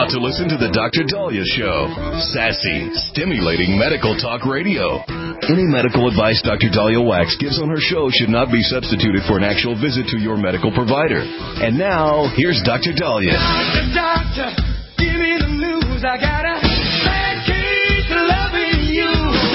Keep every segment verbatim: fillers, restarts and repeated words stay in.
about to listen to the Doctor Daliah Show. Sassy, stimulating medical talk radio. Any medical advice Doctor Daliah Wax gives on her show should not be substituted for an actual visit to your medical provider. And now, here's Doctor Daliah. Doctor, doctor, give me the news. I got a bad case of loving you.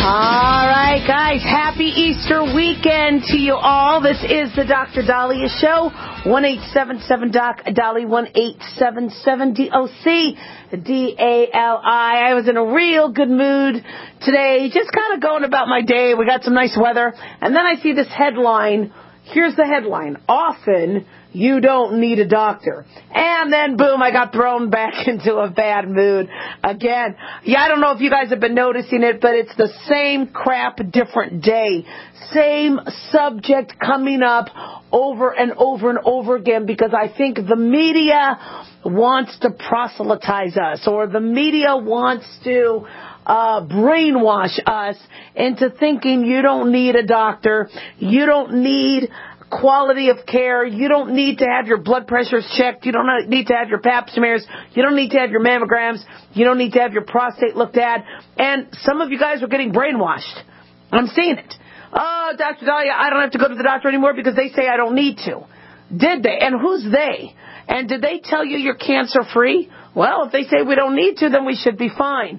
All right, guys. Happy Easter weekend to you all. This is the Doctor Daliah Show. one eight seven seven doc Dolly, one eight seven seven D O C D A L I. I was in a real good mood today, just kind of going about my day. We got some nice weather. And then I see this headline. Here's the headline. Often you don't need a doctor. And then, boom, I got thrown back into a bad mood again. Yeah, I don't know if you guys have been noticing it, but it's the same crap, different day. Same subject coming up over and over and over again, because I think the media wants to proselytize us, or the media wants to uh brainwash us into thinking you don't need a doctor, you don't need quality of care, you don't need to have your blood pressures checked, you don't need to have your pap smears, you don't need to have your mammograms, you don't need to have your prostate looked at. And some of you guys are getting brainwashed. I'm seeing it. Oh, Doctor Daliah, I don't have to go to the doctor anymore because they say I don't need to. Did they? And who's they? And did they tell you you're cancer free? Well, if they say we don't need to, then we should be fine.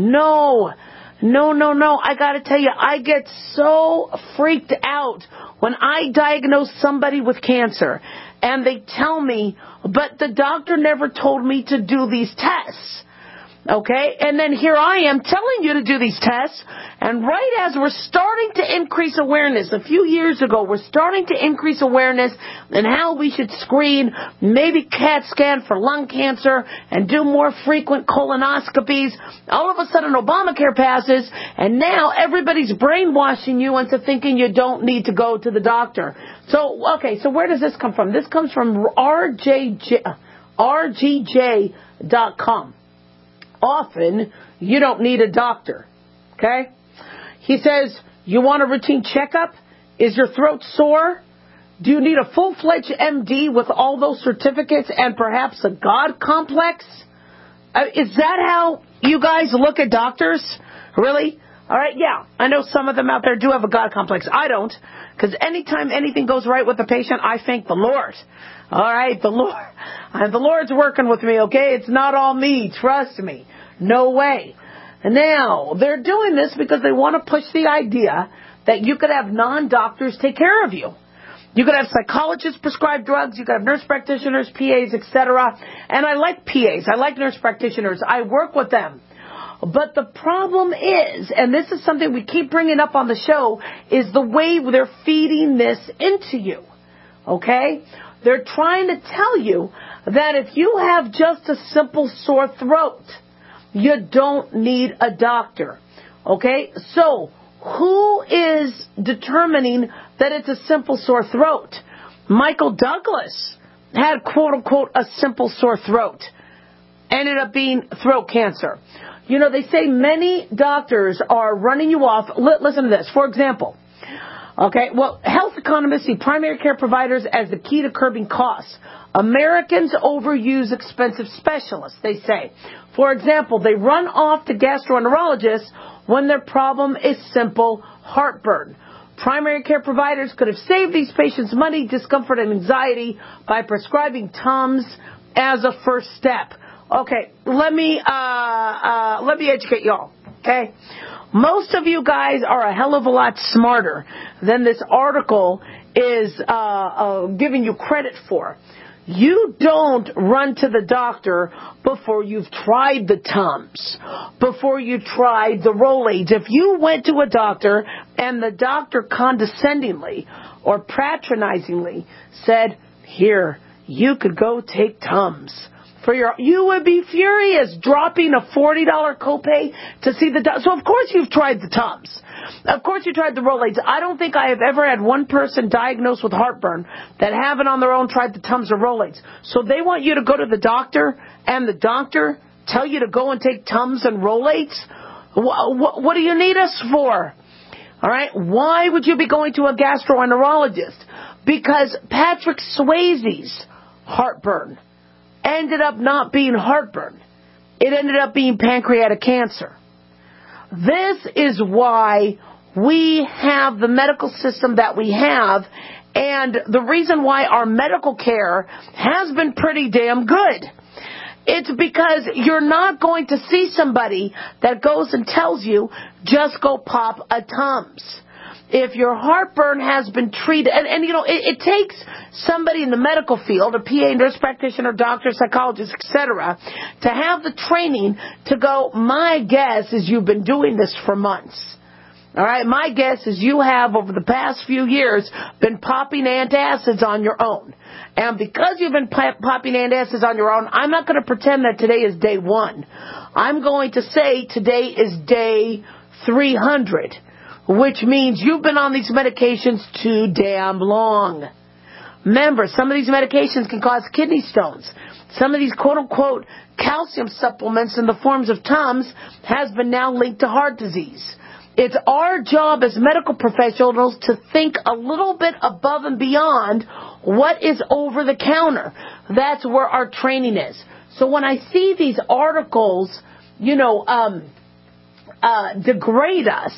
No, no, no, no. I got to tell you, I get so freaked out when I diagnose somebody with cancer and they tell me, but the doctor never told me to do these tests. Okay, and then here I am telling you to do these tests, and right as we're starting to increase awareness, a few years ago, we're starting to increase awareness in how we should screen, maybe CAT scan for lung cancer, and do more frequent colonoscopies. All of a sudden, Obamacare passes, and now everybody's brainwashing you into thinking you don't need to go to the doctor. So, okay, so where does this come from? This comes from R J J, R G J dot com. Often, you don't need a doctor, okay? He says, you want a routine checkup? Is your throat sore? Do you need a full-fledged M D with all those certificates and perhaps a God complex? Uh, is that how you guys look at doctors? Really? All right, yeah. I know some of them out there do have a God complex. I don't, because anytime anything goes right with the patient, I thank the Lord. All right, the Lord, and the Lord's working with me, okay? It's not all me, trust me. No way. Now, they're doing this because they want to push the idea that you could have non-doctors take care of you. You could have psychologists prescribe drugs, you could have nurse practitioners, P As, et cetera. And I like P As, I like nurse practitioners, I work with them. But the problem is, and this is something we keep bringing up on the show, is the way they're feeding this into you. Okay? They're trying to tell you that if you have just a simple sore throat, you don't need a doctor. Okay? So, who is determining that it's a simple sore throat? Michael Douglas had, quote-unquote, a simple sore throat. Ended up being throat cancer. You know, they say many doctors are running you off. Listen to this. For example, okay, well, health economists see primary care providers as the key to curbing costs. Americans overuse expensive specialists, they say. For example, they run off to gastroenterologists when their problem is simple heartburn. Primary care providers could have saved these patients money, discomfort, and anxiety by prescribing Tums as a first step. Okay, let me uh, uh, let me educate y'all. Okay, most of you guys are a hell of a lot smarter than this article is uh, uh, giving you credit for. You don't run to the doctor before you've tried the Tums, before you tried the Rolaids. If you went to a doctor and the doctor condescendingly or patronizingly said, "Here, you could go take Tums," for your, you would be furious, dropping a forty dollars copay to see the doctor. So, of course, you've tried the Tums. Of course, you tried the Rolaids. I don't think I have ever had one person diagnosed with heartburn that haven't on their own tried the Tums or Rolaids. So they want you to go to the doctor, and the doctor tell you to go and take Tums and Rolaids? What, what, what do you need us for? All right? Why would you be going to a gastroenterologist? Because Patrick Swayze's heartburn ended up not being heartburn. it ended up being pancreatic cancer. This is why we have the medical system that we have, and the reason why our medical care has been pretty damn good. It's because you're not going to see somebody that goes and tells you, just go pop a Tums. If your heartburn has been treated, and, and you know, it, it takes somebody in the medical field, a P A, nurse practitioner, doctor, psychologist, et cetera, to have the training to go, my guess is you've been doing this for months. All right, my guess is you have, over the past few years, been popping antacids on your own. And because you've been popping antacids on your own, I'm not going to pretend that today is day one. I'm going to say today is day three hundred, which means you've been on these medications too damn long. Remember, some of these medications can cause kidney stones. Some of these quote-unquote calcium supplements in the forms of Tums has been now linked to heart disease. It's our job as medical professionals to think a little bit above and beyond what is over the counter. That's where our training is. So when I see these articles, you know, um, uh, degrade us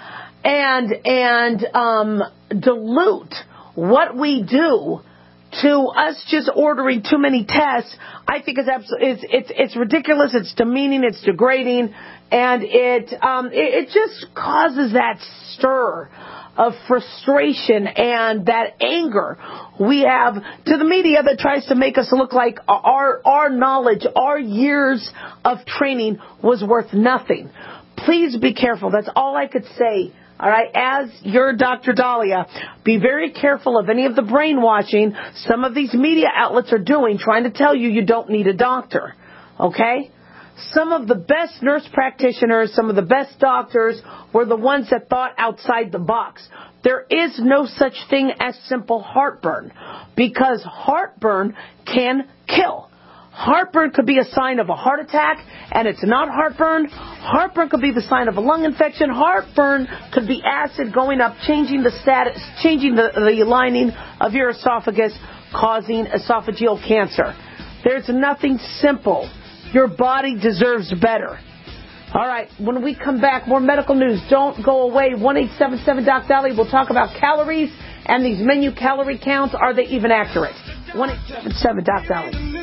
and and um, dilute what we do to us just ordering too many tests, I think is absolutely it's it's it's ridiculous. It's demeaning. It's degrading, and it um it, it just causes that stir of frustration and that anger we have to the media that tries to make us look like our our knowledge, our years of training was worth nothing. Please be careful. That's all I could say. All right, as your Doctor Daliah, be very careful of any of the brainwashing some of these media outlets are doing, trying to tell you you don't need a doctor. Okay? Some of the best nurse practitioners, some of the best doctors were the ones that thought outside the box. There is no such thing as simple heartburn, because heartburn can kill. Heartburn could be a sign of a heart attack, and it's not heartburn. Heartburn could be the sign of a lung infection. Heartburn could be acid going up, changing the status, changing the, the lining of your esophagus, causing esophageal cancer. There's nothing simple. Your body deserves better. All right, when we come back, more medical news. Don't go away. one eight seven seven Doc Daliah. We'll talk about calories and these menu calorie counts. Are they even accurate? one eight seven seven Doc Daliah.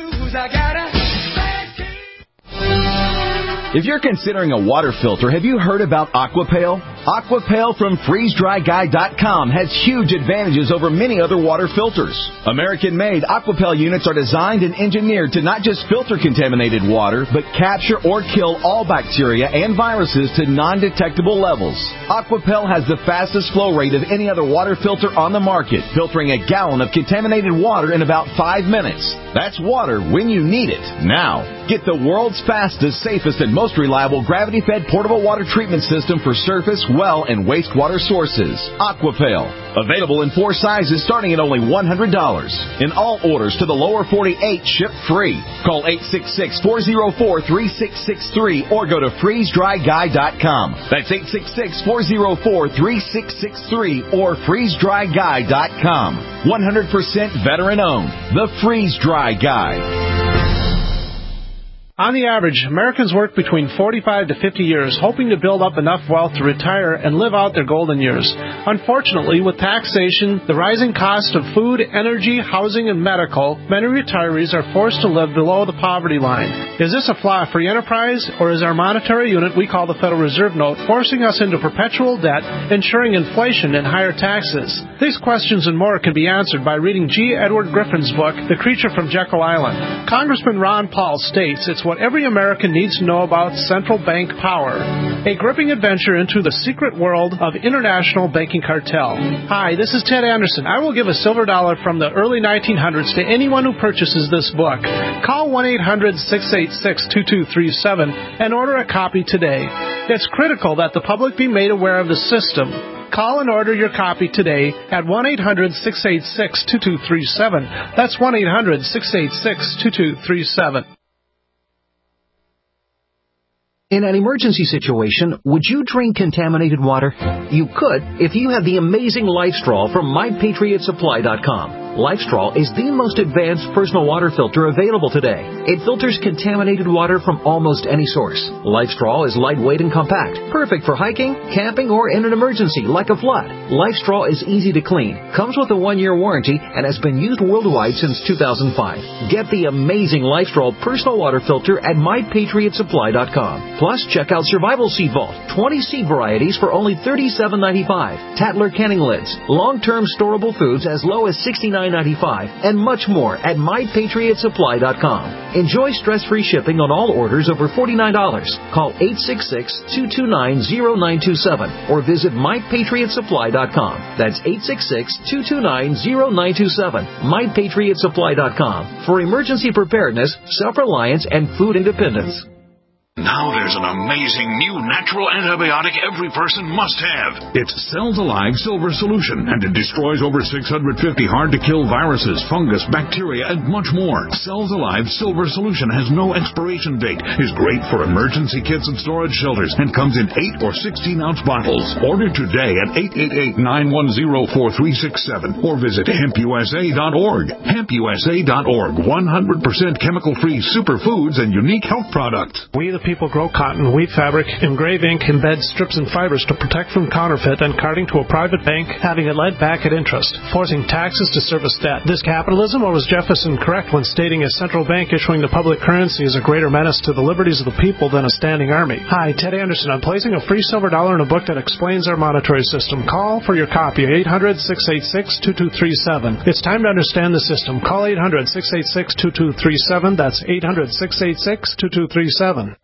If you're considering a water filter, have you heard about Aquapale? Aquapale from freeze dry guy dot com has huge advantages over many other water filters. American-made Aquapale units are designed and engineered to not just filter contaminated water, but capture or kill all bacteria and viruses to non-detectable levels. Aquapale has the fastest flow rate of any other water filter on the market, filtering a gallon of contaminated water in about five minutes. That's water when you need it, now. Get the world's fastest, safest, and most reliable gravity-fed portable water treatment system for surface, well, and wastewater sources. Aquapale. Available in four sizes starting at only one hundred dollars. In all orders to the lower forty-eight, ship free. Call eight six six, four zero four, three six six three or go to freeze dry guy dot com. That's eight six six, four zero four, three six six three or freeze dry guy dot com. one hundred percent veteran-owned. The Freeze Dry Guy. On the average, Americans work between forty-five to fifty years, hoping to build up enough wealth to retire and live out their golden years. Unfortunately, with taxation, the rising cost of food, energy, housing, and medical, many retirees are forced to live below the poverty line. Is this a flaw for free enterprise, or is our monetary unit we call the Federal Reserve Note forcing us into perpetual debt, ensuring inflation and higher taxes? These questions and more can be answered by reading G. Edward Griffin's book, The Creature from Jekyll Island. Congressman Ron Paul states it's what every American needs to know about central bank power. A gripping adventure into the secret world of international banking cartel. Hi, this is Ted Anderson. I will give a silver dollar from the early nineteen hundreds to anyone who purchases this book. Call one eight hundred, six eight six, two two three seven and order a copy today. It's critical that the public be made aware of the system. Call and order your copy today at one eight hundred, six eight six, two two three seven. That's one eight hundred, six eight six, two two three seven. In an emergency situation, would you drink contaminated water? You could if you had the amazing Life Straw from my patriot supply dot com. LifeStraw is the most advanced personal water filter available today. It filters contaminated water from almost any source. LifeStraw is lightweight and compact, perfect for hiking, camping, or in an emergency like a flood. LifeStraw is easy to clean, comes with a one-year warranty, and has been used worldwide since two thousand five. Get the amazing LifeStraw personal water filter at my patriot supply dot com. Plus, check out Survival Seed Vault, twenty seed varieties for only thirty-seven ninety-five. Tattler canning lids, long-term storable foods as low as sixty-nine ninety-five, and much more at my patriot supply dot com. Enjoy stress-free shipping on all orders over forty-nine dollars. Call eight six six, two two nine, zero nine two seven or visit my patriot supply dot com. That's eight six six, two two nine, zero nine two seven. my patriot supply dot com for emergency preparedness, self-reliance, and food independence. Now there's an amazing new natural antibiotic every person must have. It's Cells Alive Silver Solution, and it destroys over six hundred fifty hard-to-kill viruses, fungus, bacteria, and much more. Cells Alive Silver Solution has no expiration date, is great for emergency kits and storage shelters, and comes in eight or sixteen-ounce bottles. Order today at eight eight eight, nine one zero, four three six seven or visit hemp u s a dot org. hemp u s a dot org, one hundred percent chemical-free superfoods and unique health products. We the people grow cotton, weave fabric, engrave ink, embed strips and fibers to protect from counterfeit and carting to a private bank, having it lent back at interest, forcing taxes to service debt. This capitalism, or was Jefferson correct when stating a central bank issuing the public currency is a greater menace to the liberties of the people than a standing army? Hi, Ted Anderson. I'm placing a free silver dollar in a book that explains our monetary system. Call for your copy, eight hundred, six eight six, two two three seven. It's time to understand the system. Call eight hundred, six eight six, two two three seven. That's eight hundred, six eight six, two two three seven.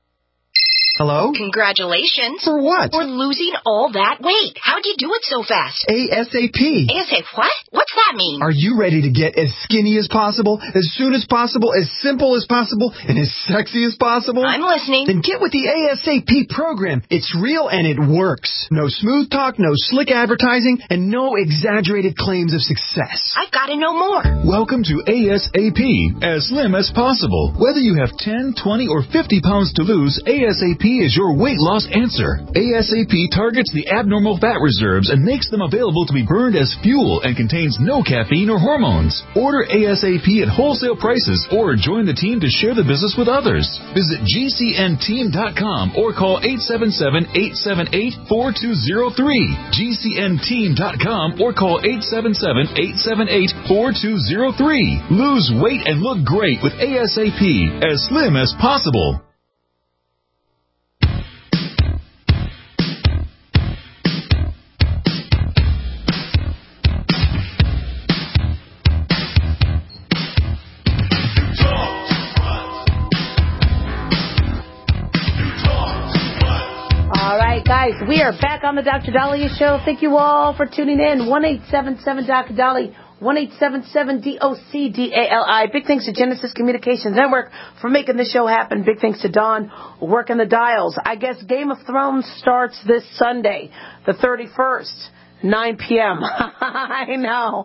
Hello? Congratulations. For what? For losing all that weight. How'd you do it so fast? ASAP. ASAP what? What's that mean? Are you ready to get as skinny as possible, as soon as possible, as simple as possible, and as sexy as possible? I'm listening. Then get with the ASAP program. It's real and it works. No smooth talk, no slick advertising, and no exaggerated claims of success. I've got to know more. Welcome to ASAP, as slim as possible. Whether you have ten, twenty, or fifty pounds to lose, ASAP is your weight loss answer. ASAP targets the abnormal fat reserves and makes them available to be burned as fuel and contains no caffeine or hormones. Order ASAP at wholesale prices or join the team to share the business with others. Visit G C N team dot com or call eight seven seven, eight seven eight, four two zero three. G C N team dot com or call eight seven seven, eight seven eight, four two zero three. Lose weight and look great with ASAP, as slim as possible. Guys, we are back on the Doctor Dahlia Show. Thank you all for tuning in. one eight seven seven D O C Dolly, one eight seven seven D O C D A L I. Big thanks to Genesis Communications Network for making this show happen. Big thanks to Dawn working the dials. I guess Game of Thrones starts this Sunday, the thirty-first, nine p.m. I know.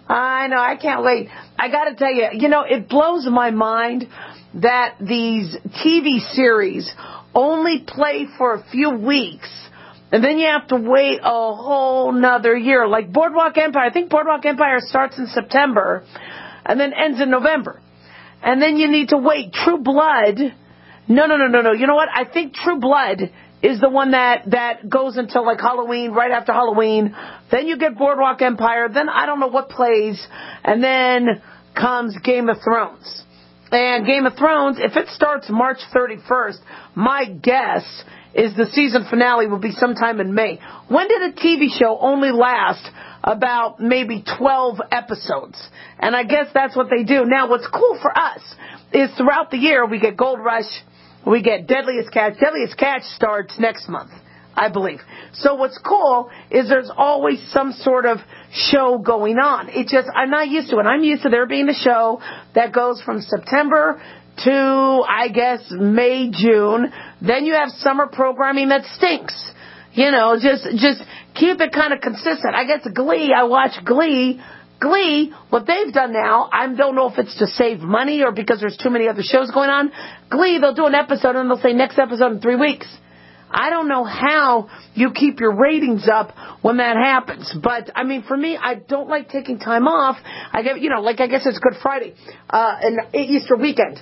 I know. I can't wait. I got to tell you, you know, it blows my mind that these T V series only play for a few weeks, and then you have to wait a whole nother year. Like Boardwalk Empire, I think Boardwalk Empire starts in September and then ends in November. And then you need to wait. True Blood, no, no, no, no, no. You know what? I think True Blood is the one that, that goes until like Halloween, right after Halloween. Then you get Boardwalk Empire. Then I don't know what plays. And then comes Game of Thrones. And Game of Thrones, if it starts March thirty-first, my guess is the season finale will be sometime in May. When did a T V show only last about maybe twelve episodes? And I guess that's what they do. Now, what's cool for us is throughout the year we get Gold Rush, we get Deadliest Catch. Deadliest Catch starts next month, I believe. So what's cool is there's always some sort of show going on. It just, I'm not used to it. I'm used to there being a show that goes from September to, I guess, May, June. Then you have summer programming that stinks. You know, just, just keep it kind of consistent. I guess Glee, I watch Glee. Glee, what they've done now, I don't know if it's to save money or because there's too many other shows going on. Glee, they'll do an episode and they'll say next episode in three weeks. I don't know how you keep your ratings up when that happens. But, I mean, for me, I don't like taking time off. I get, you know, like I guess it's Good Friday uh, and Easter weekend.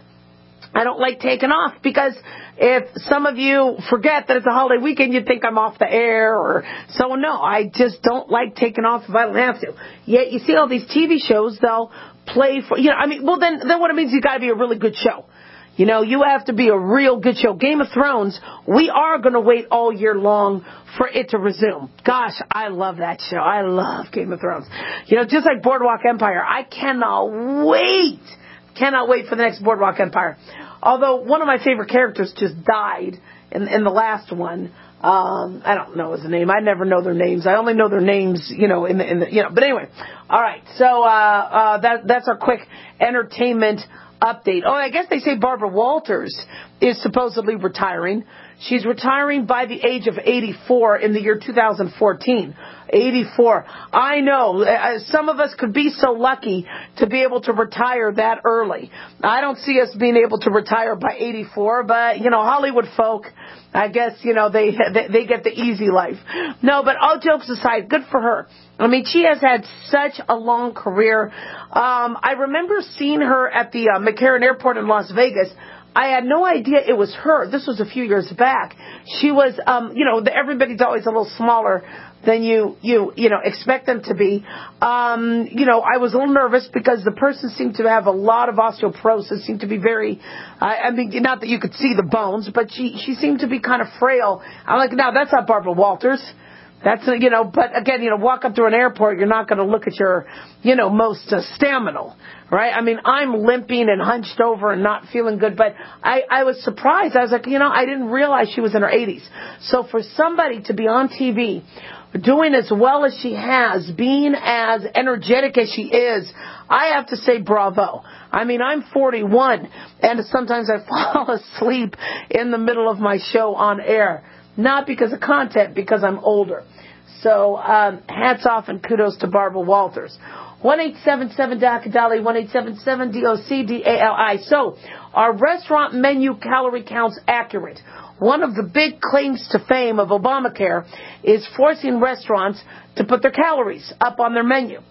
I don't like taking off because if some of you forget that it's a holiday weekend, you think I'm off the air or so. No, I just don't like taking off if I don't have to. Yet you see all these T V shows, they'll play for, you know, I mean, well, then, then what it means, you got to be a really good show. You know, you have to be a real good show. Game of Thrones, we are going to wait all year long for it to resume. Gosh, I love that show. I love Game of Thrones. You know, just like Boardwalk Empire, I cannot wait. Cannot wait for the next Boardwalk Empire. Although one of my favorite characters just died in, in the last one. Um, I don't know his name. I never know their names. I only know their names, you know, in the, in the, you know, but anyway. All right. So, uh, uh, that, that's our quick entertainment update. Oh, I guess they say Barbara Walters is supposedly retiring. She's retiring by the age of eighty-four in the year two thousand fourteen. eighty-four. I know. Uh, some of us could be so lucky to be able to retire that early. I don't see us being able to retire by eighty-four, but, you know, Hollywood folk, I guess, you know, they, they, they get the easy life. No, but all jokes aside, good for her. I mean, she has had such a long career. Um, I remember seeing her at the uh, McCarran Airport in Las Vegas. I had no idea it was her. This was a few years back. She was, um, you know, the, everybody's always a little smaller than you, you, you know, expect them to be. Um, you know, I was a little nervous because the person seemed to have a lot of osteoporosis, seemed to be very, I, I mean, not that you could see the bones, but she, she seemed to be kind of frail. I'm like, no, that's not Barbara Walters. That's, you know, but again, you know, walk up through an airport, you're not going to look at your, you know, most uh, staminal, right? I mean, I'm limping and hunched over and not feeling good, but I, I was surprised. I was like, you know, I didn't realize she was in her eighties. So for somebody to be on T V doing as well as she has, being as energetic as she is, I have to say bravo. I mean, I'm forty-one, and sometimes I fall asleep in the middle of my show on air. Not because of content, because I'm older. So, um, hats off and kudos to Barbara Walters. one eight seven seven D O C D A L I, one eight seven seven D O C D A L I. So, are restaurant menu calorie counts accurate? One of the big claims to fame of Obamacare is forcing restaurants to put their calories up on their menu.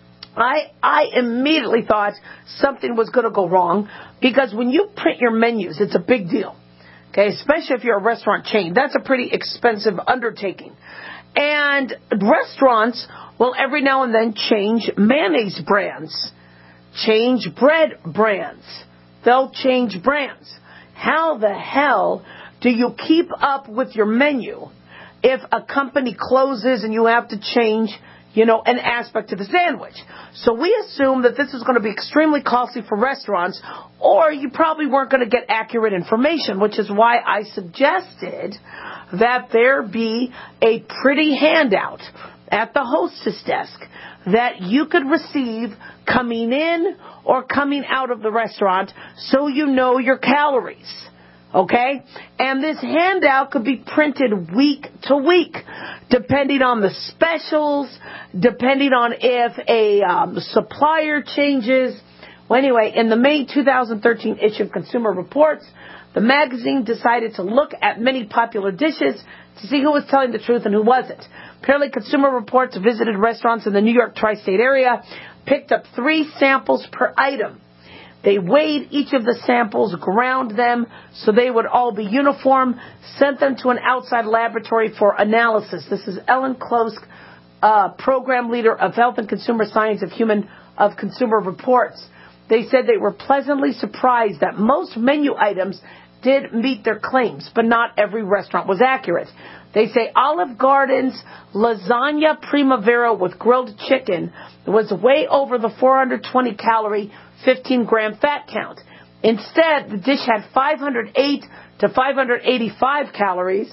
I, I immediately thought something was going to go wrong because when you print your menus, it's a big deal. Okay, especially if you're a restaurant chain. That's a pretty expensive undertaking. And restaurants will every now and then change mayonnaise brands, change bread brands. They'll change brands. How the hell do you keep up with your menu if a company closes and you have to change, you know, an aspect of the sandwich? So we assume that this is going to be extremely costly for restaurants, or you probably weren't going to get accurate information, which is why I suggested that there be a pretty handout at the hostess desk that you could receive coming in or coming out of the restaurant so you know your calories. Okay? And this handout could be printed week to week, depending on the specials, depending on if a um, supplier changes. Well, anyway, in the May two thousand thirteen issue of Consumer Reports, the magazine decided to look at many popular dishes to see who was telling the truth and who wasn't. Apparently, Consumer Reports visited restaurants in the New York tri-state area, picked up three samples per item. They weighed each of the samples, ground them so they would all be uniform, sent them to an outside laboratory for analysis. This is Ellen Klosk, uh, program leader of Health and Consumer Science of Human of Consumer Reports. They said they were pleasantly surprised that most menu items did meet their claims, but not every restaurant was accurate. They say Olive Garden's lasagna primavera with grilled chicken was way over the four hundred twenty calorie, fifteen gram fat count. Instead, the dish had five hundred eight to five hundred eighty-five calories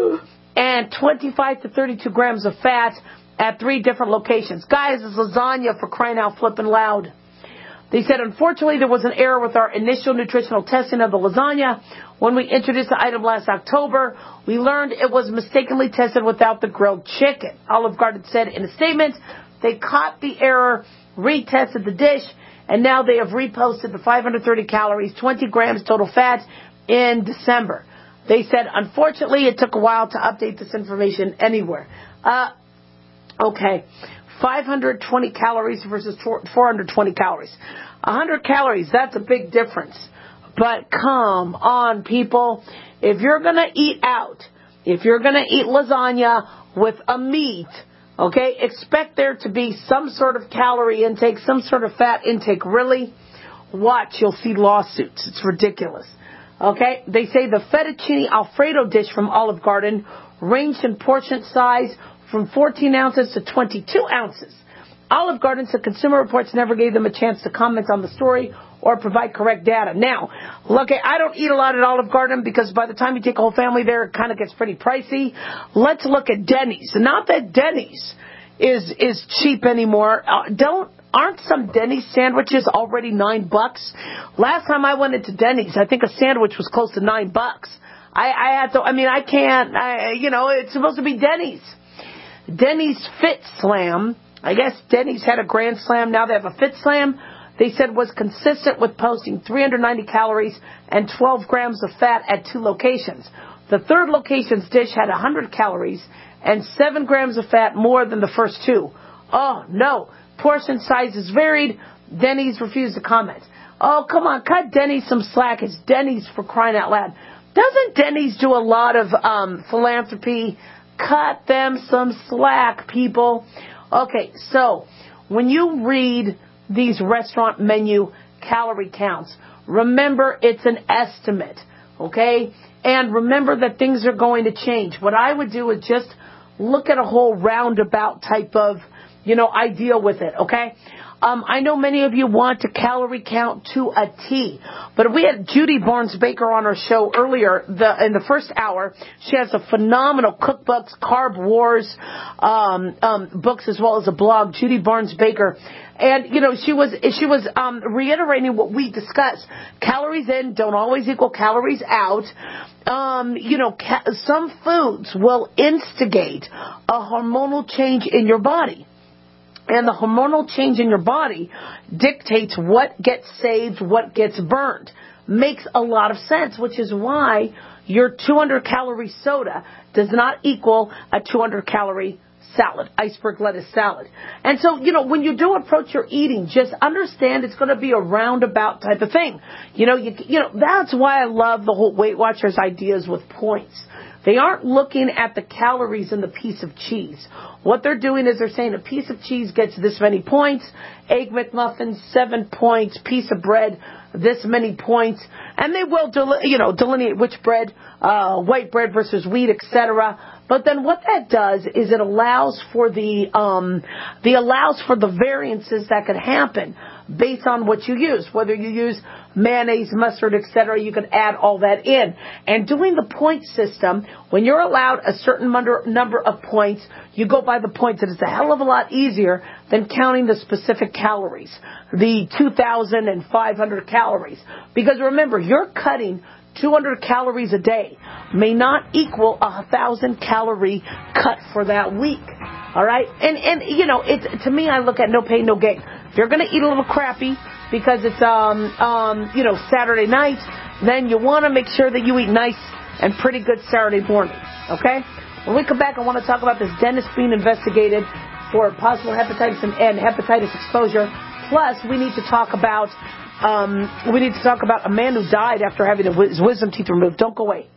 and twenty-five to thirty-two grams of fat at three different locations. Guys, it's lasagna, for crying out flippin' loud. They said, unfortunately, there was an error with our initial nutritional testing of the lasagna. When we introduced the item last October, we learned it was mistakenly tested without the grilled chicken. Olive Garden said in a statement, they caught the error, retested the dish, and now they have reposted the five hundred thirty calories, twenty grams total fat in December. They said, unfortunately, it took a while to update this information anywhere. Uh, okay. five hundred twenty calories versus four hundred twenty calories. one hundred calories, that's a big difference. But come on, people. If you're going to eat out, if you're going to eat lasagna with a meat, okay, expect there to be some sort of calorie intake, some sort of fat intake. Really? Watch, you'll see lawsuits. It's ridiculous. Okay? They say the fettuccine Alfredo dish from Olive Garden ranged in portion size from fourteen ounces to twenty-two ounces. Olive Garden said Consumer Reports never gave them a chance to comment on the story or provide correct data. Now, look, I don't eat a lot at Olive Garden because by the time you take a whole family there, it kind of gets pretty pricey. Let's look at Denny's. Not that Denny's is is cheap anymore. Uh, don't aren't some Denny's sandwiches already nine bucks? Last time I went into Denny's, I think a sandwich was close to nine bucks. I, I had to. I mean, I can't. I, you know, it's supposed to be Denny's. Denny's Fit Slam. I guess Denny's had a Grand Slam. Now they have a Fit Slam. They said was consistent with posting three hundred ninety calories and twelve grams of fat at two locations. The third location's dish had one hundred calories and seven grams of fat more than the first two. Oh, no. Portion sizes varied. Denny's refused to comment. Oh, come on. Cut Denny's some slack. It's Denny's, for crying out loud. Doesn't Denny's do a lot of um, philanthropy? Cut them some slack, people. Okay, so when you read these restaurant menu calorie counts, remember it's an estimate, okay? And remember that things are going to change. What I would do is just look at a whole roundabout type of, you know, idea with it, okay? Um, I know many of you want to calorie count to a T, but we had Judy Barnes-Baker on our show earlier the, in the first hour. She has a phenomenal cookbooks, Carb Wars um, um, books, as well as a blog, Judy Barnes-Baker. And, you know, she was she was um, reiterating what we discussed. Calories in don't always equal calories out. Um, you know, ca- some foods will instigate a hormonal change in your body. And the hormonal change in your body dictates what gets saved, what gets burned. Makes a lot of sense, which is why your two hundred calorie soda does not equal a two hundred calorie salad, iceberg lettuce salad. And so, you know, when you do approach your eating, just understand it's going to be a roundabout type of thing. You know, you, you know, that's why I love the whole Weight Watchers ideas with points. They aren't looking at the calories in the piece of cheese. What they're doing is they're saying a piece of cheese gets this many points, Egg McMuffin, seven points, piece of bread, this many points, and they will, del- you know, delineate which bread, uh, white bread versus wheat, et cetera. But then what that does is it allows for the, um, the allows for the variances that could happen based on what you use. Whether you use mayonnaise, mustard, et cetera, you can add all that in. And doing the point system, when you're allowed a certain number of points, you go by the points. And it's a hell of a lot easier than counting the specific calories, the two thousand five hundred calories. Because remember, you're cutting two hundred calories a day may not equal a one thousand calorie cut for that week. All right? And, and you know, it's, to me, I look at no pain, no gain. If you're going to eat a little crappy because it's, um, um, you know, Saturday night, then you want to make sure that you eat nice and pretty good Saturday morning. Okay? When we come back, I want to talk about this dentist being investigated for possible hepatitis and, and hepatitis exposure. Plus, we need to talk about um, we need to talk about a man who died after having his wisdom teeth removed. Don't go away.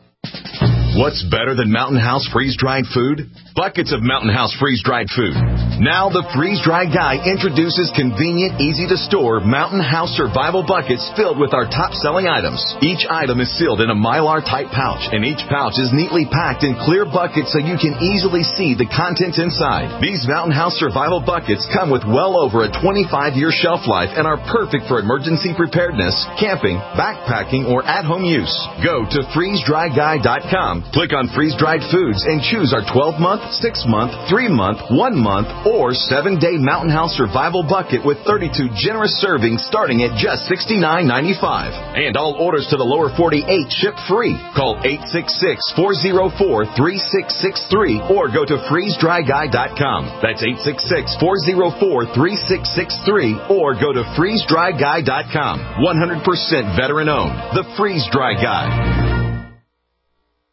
What's better than Mountain House freeze-dried food? Buckets of Mountain House freeze-dried food. Now the freeze-dried guy introduces convenient, easy-to-store Mountain House survival buckets filled with our top-selling items. Each item is sealed in a Mylar-type pouch, and each pouch is neatly packed in clear buckets so you can easily see the contents inside. These Mountain House survival buckets come with well over a twenty-five year shelf life and are perfect for emergency preparedness, camping, backpacking, or at-home use. Go to freeze dry guy dot com. Click on freeze-dried foods and choose our twelve-month, six-month, three-month, one-month, or seven-day Mountain House Survival Bucket with thirty-two generous servings starting at just sixty-nine ninety-five. And all orders to the lower forty-eight ship free. Call eight six six, four oh four, three six six three or go to freeze dry guy dot com. That's eight six six, four oh four, three six six three or go to freeze dry guy dot com. one hundred percent veteran-owned. The Freeze Dry Guy.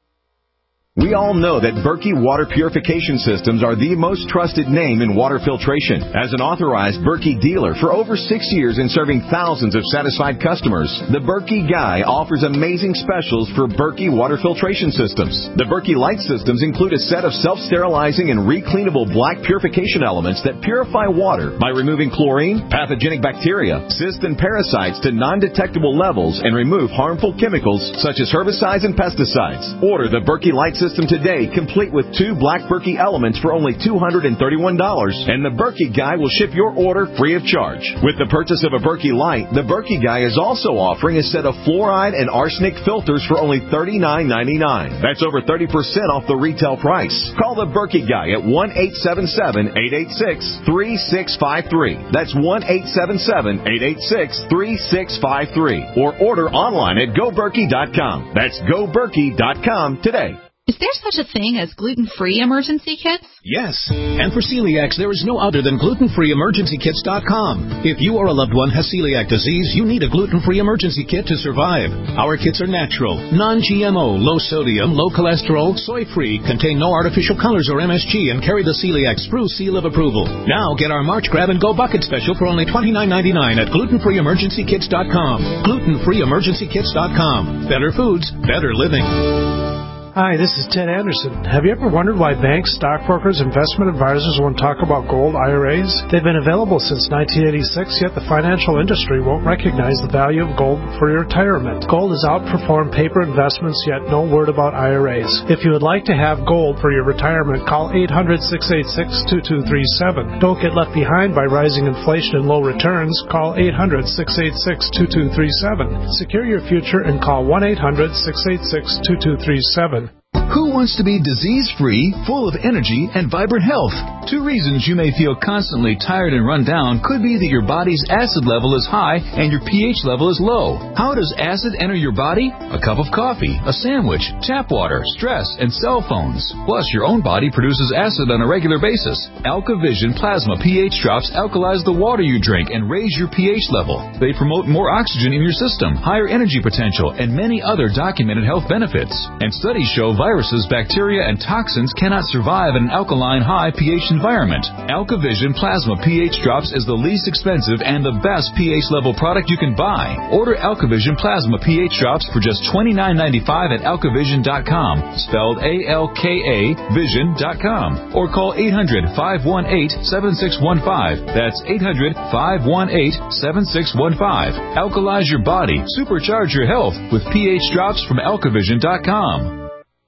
We all know that Berkey Water Purification Systems are the most trusted name in water filtration. As an authorized Berkey dealer for over six years and serving thousands of satisfied customers, the Berkey Guy offers amazing specials for Berkey Water Filtration Systems. The Berkey Light Systems include a set of self-sterilizing and recleanable black purification elements that purify water by removing chlorine, pathogenic bacteria, cysts, and parasites to non-detectable levels and remove harmful chemicals such as herbicides and pesticides. Order the Berkey Light System today, complete with two black Berkey elements for only two hundred thirty-one dollars, and the Berkey Guy will ship your order free of charge. With the purchase of a Berkey Light, the Berkey Guy is also offering a set of fluoride and arsenic filters for only thirty-nine ninety-nine. That's over thirty percent off the retail price. Call the Berkey Guy at one eight seven seven, eight eight six, three six five three. That's one eight seven seven, eight eight six, three six five three. Or order online at go berkey dot com. That's go berkey dot com today. Is there such a thing as gluten-free emergency kits? Yes. And for celiacs, there is no other than gluten free emergency kits dot com. If you or a loved one has celiac disease, you need a gluten-free emergency kit to survive. Our kits are natural, non-G M O, low sodium, low cholesterol, soy-free, contain no artificial colors or M S G, and carry the celiac spruce seal of approval. Now get our March Grab and Go Bucket Special for only twenty-nine ninety-nine at gluten free emergency kits dot com. gluten free emergency kits dot com. Better foods, better living. Hi, this is Ted Anderson. Have you ever wondered why banks, stockbrokers, investment advisors won't talk about gold I R As? They've been available since nineteen eighty-six, yet the financial industry won't recognize the value of gold for your retirement. Gold has outperformed paper investments, yet no word about I R As. If you would like to have gold for your retirement, call eight hundred, six eight six, two two three seven. Don't get left behind by rising inflation and low returns. Call eight hundred, six eight six, two two three seven. Secure your future and call one eight hundred, six eight six, two two three seven. Who wants to be disease-free, full of energy, and vibrant health? Two reasons you may feel constantly tired and run down could be that your body's acid level is high and your pH level is low. How does acid enter your body? A cup of coffee, a sandwich, tap water, stress, and cell phones. Plus, your own body produces acid on a regular basis. AlkaVision Plasma pH drops alkalize the water you drink and raise your pH level. They promote more oxygen in your system, higher energy potential, and many other documented health benefits. And studies show viruses, bacteria, and toxins cannot survive in an alkaline high pH environment. AlkaVision Plasma pH Drops is the least expensive and the best pH level product you can buy. Order AlkaVision Plasma pH Drops for just twenty-nine ninety-five at alka vision dot com, spelled A L K A vision dot com, or call eight hundred, five one eight, seven six one five. That's eight hundred, five one eight, seven six one five. Alkalize your body, supercharge your health with pH Drops from alka vision dot com.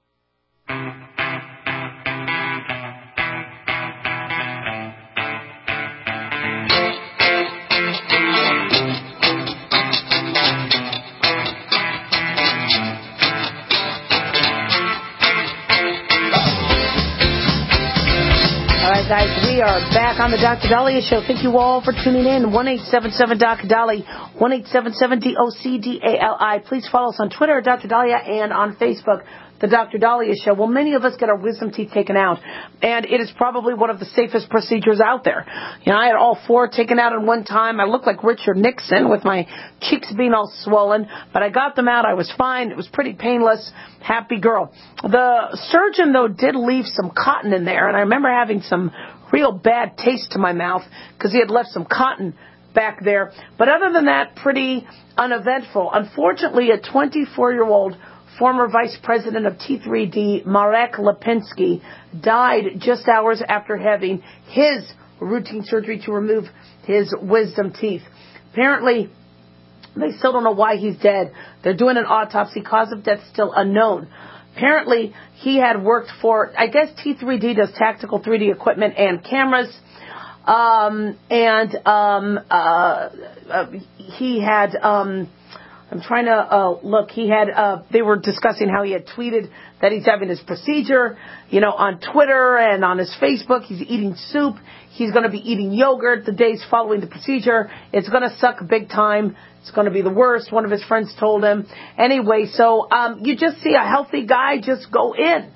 Guys, we are back on the Doctor Daliah Show. Thank you all for tuning in. one eight seven seven D O C Dali, one eight seven seven D O C D A L I. Please follow us on Twitter at Doctor Daliah and on Facebook, the Doctor Daliah Show. Well, many of us get our wisdom teeth taken out, and it is probably one of the safest procedures out there. You know, I had all four taken out at one time. I looked like Richard Nixon with my cheeks being all swollen, but I got them out. I was fine. It was pretty painless. Happy girl. The surgeon, though, did leave some cotton in there, and I remember having some real bad taste to my mouth because he had left some cotton back there. But other than that, pretty uneventful. Unfortunately, a twenty-four-year-old former vice president of T three D, Marek Lipinski, died just hours after having his routine surgery to remove his wisdom teeth. Apparently, they still don't know why he's dead. They're doing an autopsy. Cause of death still unknown. Apparently, he had worked for, I guess T three D does tactical three D equipment and cameras. Um, and um, uh, uh, he had... Um, I'm trying to uh, look. He had. Uh, they were discussing how he had tweeted that he's having his procedure, you know, on Twitter and on his Facebook. He's eating soup. He's going to be eating yogurt the days following the procedure. It's going to suck big time. It's going to be the worst. One of his friends told him. Anyway, so um, you just see a healthy guy just go in.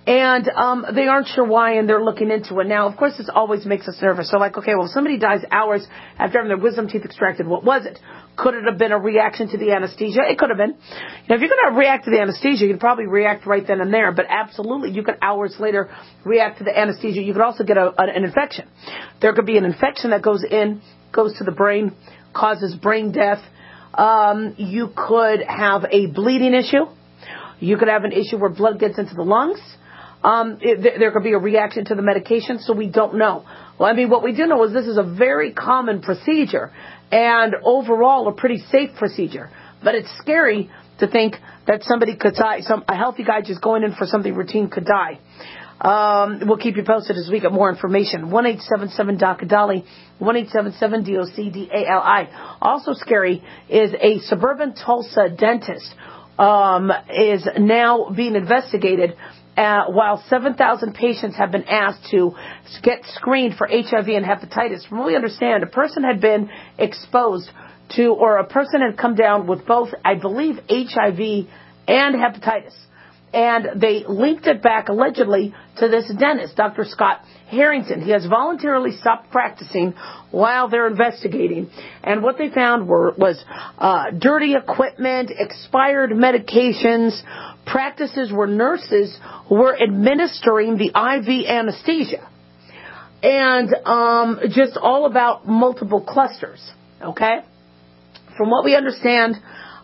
And um, they aren't sure why, and they're looking into it. Now, of course, this always makes us nervous. So like, okay, well, if somebody dies hours after having their wisdom teeth extracted, what was it? Could it have been a reaction to the anesthesia? It could have been. You know, if you're going to react to the anesthesia, you can probably react right then and there. But absolutely, you could hours later react to the anesthesia. You could also get a, an infection. There could be an infection that goes in, goes to the brain, causes brain death. Um, you could have a bleeding issue. You could have an issue where blood gets into the lungs. Um, it, th- there could be a reaction to the medication, so we don't know. Well, I mean, what we do know is this is a very common procedure and overall a pretty safe procedure. But it's scary to think that somebody could die, some a healthy guy just going in for something routine could die. Um, we'll keep you posted as we get more information. one eight seven seven D O C D A L I, one eight seven seven D O C D A L I. Also scary is a suburban Tulsa dentist um, is now being investigated Uh, while seven thousand patients have been asked to get screened for H I V and hepatitis. From what we understand, a person had been exposed to, or a person had come down with both, I believe, H I V and hepatitis. And they linked it back, allegedly, to this dentist, Doctor Scott Harrington. He has voluntarily stopped practicing while they're investigating. And what they found were was uh, dirty equipment, expired medications, practices where nurses were administering the I V anesthesia. And um, just all about multiple clusters, okay? From what we understand,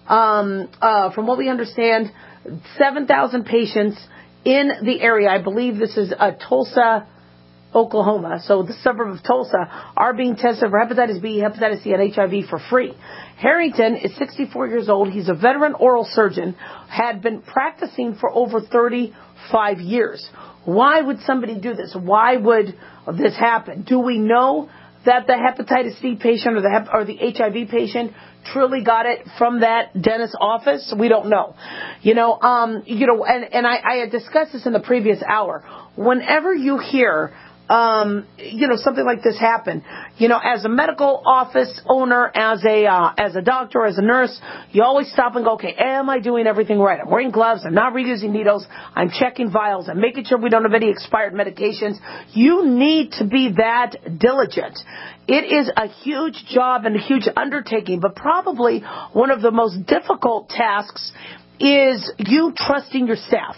um, uh, from what we understand, seven thousand patients in the area, I believe this is uh, Tulsa, Oklahoma, so the suburb of Tulsa, are being tested for hepatitis B, hepatitis C, and H I V for free. Harrington is sixty-four years old. He's a veteran oral surgeon, had been practicing for over thirty-five years. Why would somebody do this? Why would this happen? Do we know that the hepatitis C patient or the hep- or the H I V patient truly got it from that dentist's office? We don't know. You know, um, you know, and, and I, I had discussed this in the previous hour. Whenever you hear Um, you know, something like this happen, you know, as a medical office owner, as a, uh, as a doctor, as a nurse, you always stop and go, okay, am I doing everything right? I'm wearing gloves. I'm not reusing needles. I'm checking vials. I'm making sure we don't have any expired medications. You need to be that diligent. It is a huge job and a huge undertaking, but probably one of the most difficult tasks is you trusting your staff.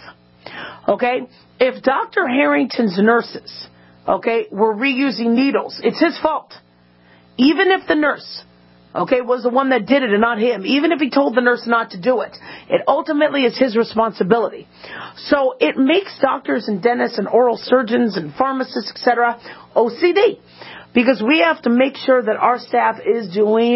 Okay? If Doctor Harrington's nurses, okay, we're reusing needles, it's his fault. Even if the nurse, okay, was the one that did it and not him, even if he told the nurse not to do it, it ultimately is his responsibility. So it makes doctors and dentists and oral surgeons and pharmacists, et cetera, O C D. Because we have to make sure that our staff is doing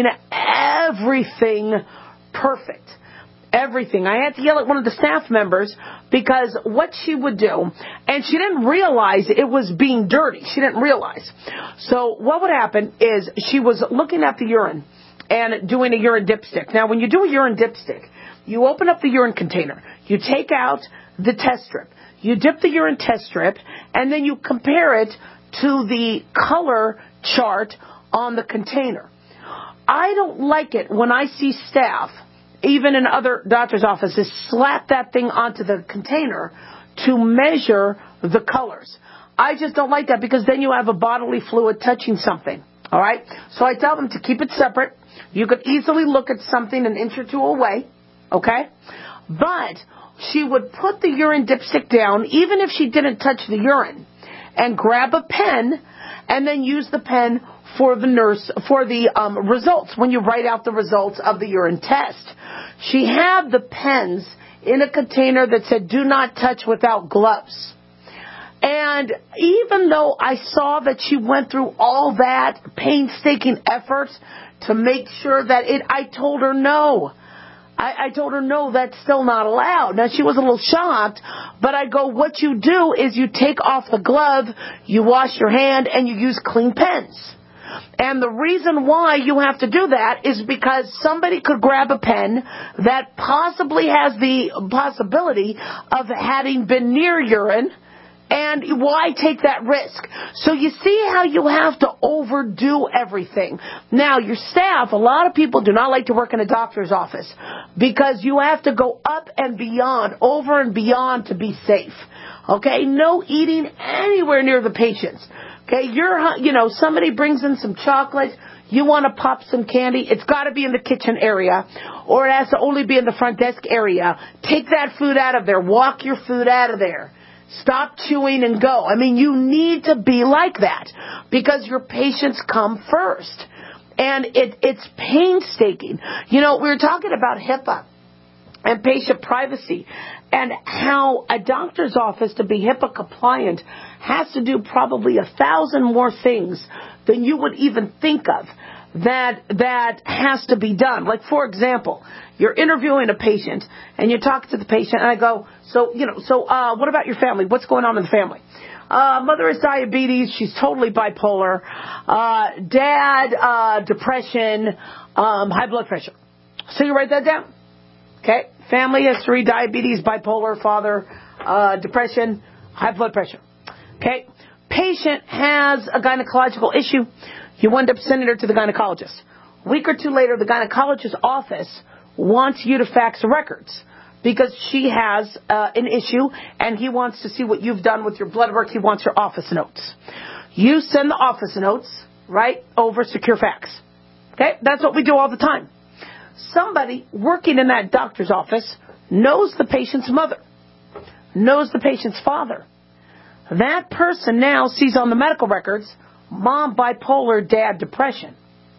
everything perfect. Everything. I had to yell at one of the staff members because what she would do, and she didn't realize it was being dirty. She didn't realize. So what would happen is she was looking at the urine and doing a urine dipstick. Now, when you do a urine dipstick, you open up the urine container. You take out the test strip. You dip the urine test strip, and then you compare it to the color chart on the container. I don't like it when I see staff, even in other doctor's offices, slap that thing onto the container to measure the colors. I just don't like that because then you have a bodily fluid touching something. All right? So I tell them to keep it separate. You could easily look at something an inch or two away. Okay? But she would put the urine dipstick down, even if she didn't touch the urine, and grab a pen and then use the pen for the nurse, for the um, results, when you write out the results of the urine test. She had the pens in a container that said, do not touch without gloves. And even though I saw that she went through all that painstaking effort to make sure that it, I told her no. I, I told her, no, that's still not allowed. Now, she was a little shocked, but I go, what you do is you take off the glove, you wash your hand, and you use clean pens. And the reason why you have to do that is because somebody could grab a pen that possibly has the possibility of having been near urine, and why take that risk? So you see how you have to overdo everything. Now, your staff, a lot of people do not like to work in a doctor's office because you have to go up and beyond, over and beyond to be safe. Okay, no eating anywhere near the patients. Okay, you're, you know, somebody brings in some chocolate, you want to pop some candy, it's got to be in the kitchen area, or it has to only be in the front desk area. Take that food out of there. Walk your food out of there. Stop chewing and go. I mean, you need to be like that because your patients come first. And it, it's painstaking. You know, we were talking about HIPAA and patient privacy and how a doctor's office, to be HIPAA compliant, has to do probably a thousand more things than you would even think of that that has to be done. Like, for example, you're interviewing a patient and you talk to the patient and I go, so, you know, so uh, what about your family? What's going on in the family? Uh, mother has diabetes. She's totally bipolar. Uh, dad, uh, depression, um, high blood pressure. So you write that down. Okay. Family history, diabetes, bipolar, father, uh, depression, high blood pressure. Okay. Patient has a gynecological issue. You end up sending her to the gynecologist. A week or two later, the gynecologist's office wants you to fax the records because she has uh, an issue and he wants to see what you've done with your blood work. He wants your office notes. You send the office notes right over secure fax. Okay? That's what we do all the time. Somebody working in that doctor's office knows the patient's mother, knows the patient's father. That person now sees on the medical records, mom bipolar, dad depression.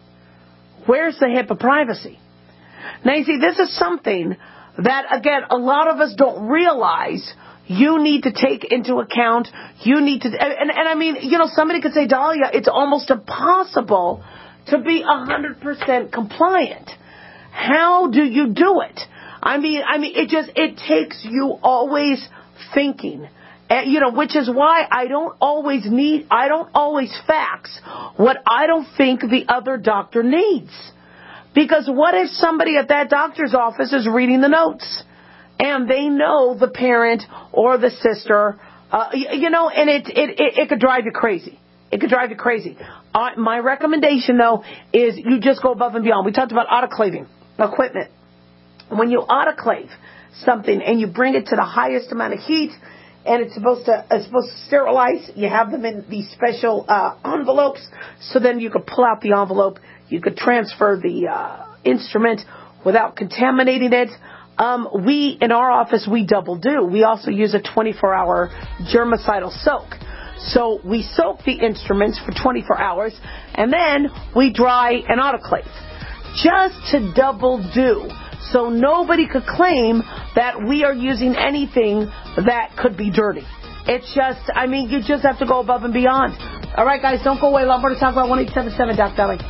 Where's the HIPAA privacy? Now, you see, this is something that, again, a lot of us don't realize you need to take into account. You need to, and, and, and I mean, you know, somebody could say, Dahlia, it's almost impossible to be one hundred percent compliant. How do you do it? I mean, I mean, it just, it takes you always thinking. Uh, you know, which is why I don't always need, I don't always fax what I don't think the other doctor needs. Because what if somebody at that doctor's office is reading the notes and they know the parent or the sister, uh, you know, and it, it, it, it could drive you crazy. It could drive you crazy. Uh, my recommendation, though, is you just go above and beyond. We talked about autoclaving equipment. When you autoclave something and you bring it to the highest amount of heat, and it's supposed to it's supposed to sterilize, you have them in these special uh, envelopes, so then you could pull out the envelope, you could transfer the uh, instrument without contaminating it. Um, we, in our office, we double do. We also use a twenty-four hour germicidal soak. So we soak the instruments for twenty-four hours, and then we dry and autoclave. Just to double do. So nobody could claim that we are using anything that could be dirty. It's just, I mean, you just have to go above and beyond. All right, guys, don't go away. A lot more to talk about. one eight seven seven Doc Dolly.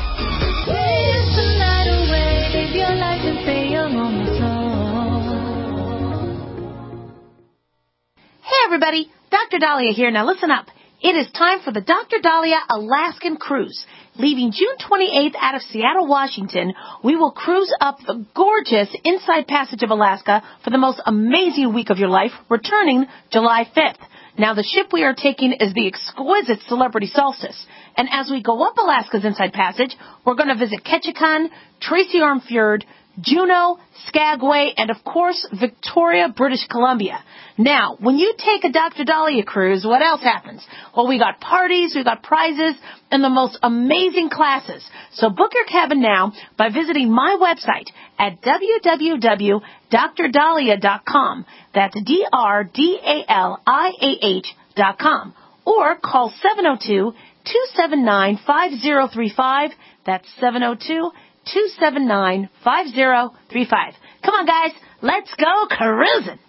Hey, everybody. Doctor Dahlia here. Now listen up. It is time for the Doctor Dahlia Alaskan Cruise. Leaving June twenty-eighth out of Seattle, Washington, we will cruise up the gorgeous Inside Passage of Alaska for the most amazing week of your life, returning July fifth. Now, the ship we are taking is the exquisite Celebrity Solstice. And as we go up Alaska's Inside Passage, we're going to visit Ketchikan, Tracy Arm Fjord, Juneau, Skagway, and of course, Victoria, British Columbia. Now, when you take a Doctor Dahlia cruise, what else happens? Well, we got parties, we got prizes, and the most amazing classes. So book your cabin now by visiting my website at w w w dot dr dahlia dot com. That's D R D A L I A H dot com. Or call seven oh two, two seven nine, five oh three five. That's seven oh two, two seven nine, five oh three five. Come on, guys. Let's go cruising.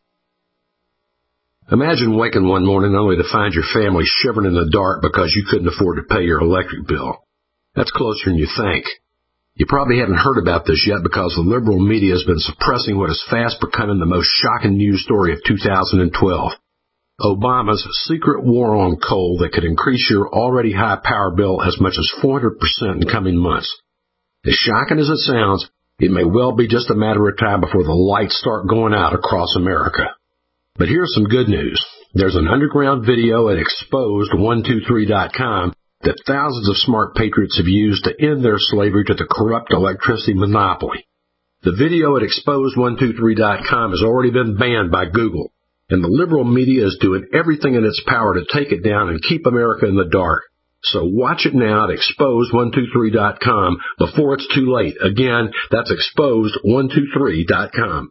Imagine waking one morning only to find your family shivering in the dark because you couldn't afford to pay your electric bill. That's closer than you think. You probably haven't heard about this yet because the liberal media has been suppressing what is fast becoming the most shocking news story of two thousand twelve. Obama's secret war on coal that could increase your already high power bill as much as four hundred percent in coming months. As shocking as it sounds, it may well be just a matter of time before the lights start going out across America. But here's some good news. There's an underground video at exposed one two three dot com that thousands of smart patriots have used to end their slavery to the corrupt electricity monopoly. The video at exposed one two three dot com has already been banned by Google, And the liberal media is doing everything in its power to take it down and keep America in the dark. So watch it now at exposed one two three dot com before it's too late. Again, that's exposed one two three dot com.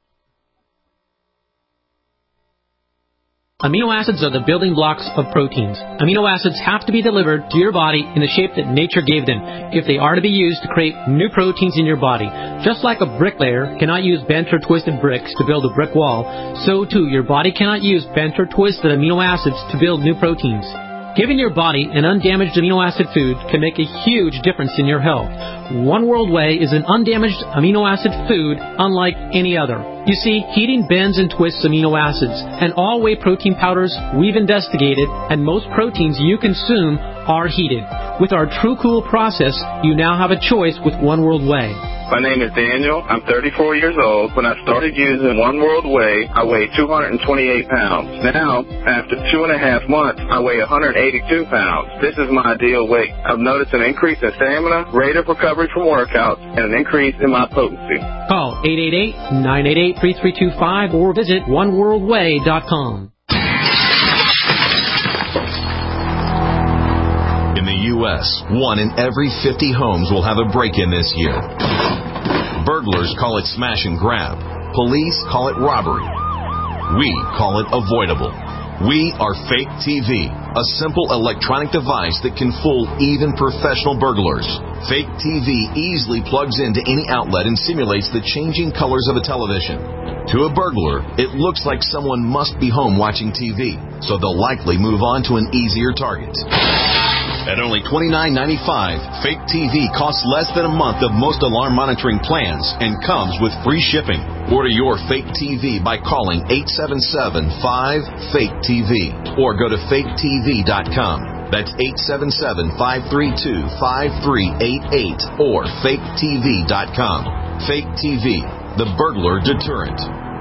Amino acids are the building blocks of proteins. Amino acids have to be delivered to your body in the shape that nature gave them if they are to be used to create new proteins in your body. Just like a bricklayer cannot use bent or twisted bricks to build a brick wall, so too your body cannot use bent or twisted amino acids to build new proteins. Giving your body an undamaged amino acid food can make a huge difference in your health. One World Whey is an undamaged amino acid food unlike any other. You see, heating bends and twists amino acids, and all whey protein powders we've investigated, and most proteins you consume are heated. With our True Cool process, you now have a choice with One World Whey. My name is Daniel. I'm thirty-four years old. When I started using One World Whey, I weighed two hundred twenty-eight pounds. Now, after two and a half months, I weigh one hundred eighty-two pounds. This is my ideal weight. I've noticed an increase in stamina, rate of recovery from workouts, and an increase in my potency. Call eight eight eight, nine eight eight, three three two five or visit one world whey dot com. In the U S, one in every fifty homes will have a break-in this year. Burglars call it smash and grab. Police call it robbery. We call it avoidable. We are Fake T V, a simple electronic device that can fool even professional burglars. Fake T V easily plugs into any outlet and simulates the changing colors of a television. To a burglar, it looks like someone must be home watching T V, so they'll likely move on to an easier target. At only twenty-nine ninety-five, Fake T V costs less than a month of most alarm monitoring plans and comes with free shipping. Order your Fake T V by calling eight seven seven, five, fake T V or go to fake T V dot com. That's eight seven seven, five three two, five three eight eight or fake T V dot com. Fake T V, the burglar deterrent.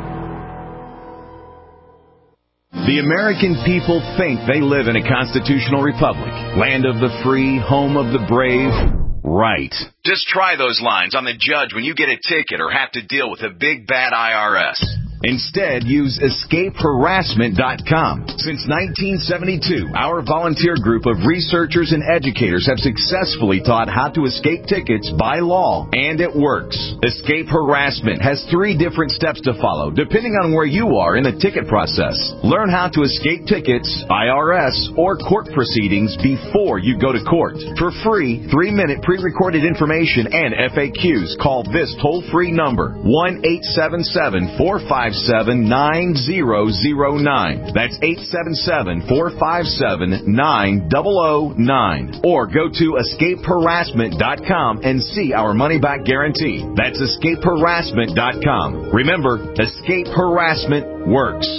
The American people think they live in a constitutional republic, land of the free, home of the brave. Right. Just try those lines on the judge when you get a ticket or have to deal with a big bad I R S. Instead, use escape harassment dot com. Since nineteen seventy-two, our volunteer group of researchers and educators have successfully taught how to escape tickets by law, and it works. Escape Harassment has three different steps to follow, depending on where you are in the ticket process. Learn how to escape tickets, I R S, or court proceedings before you go to court. For free, three-minute pre-recorded information and F A Qs, call this toll-free number, one eight seven seven, four five seven, nine zero zero nine. That's eight seven seven, four five seven, nine zero zero nine. Or go to escape harassment dot com and see our money-back guarantee. That's escape harassment dot com. Remember, Escape Harassment works.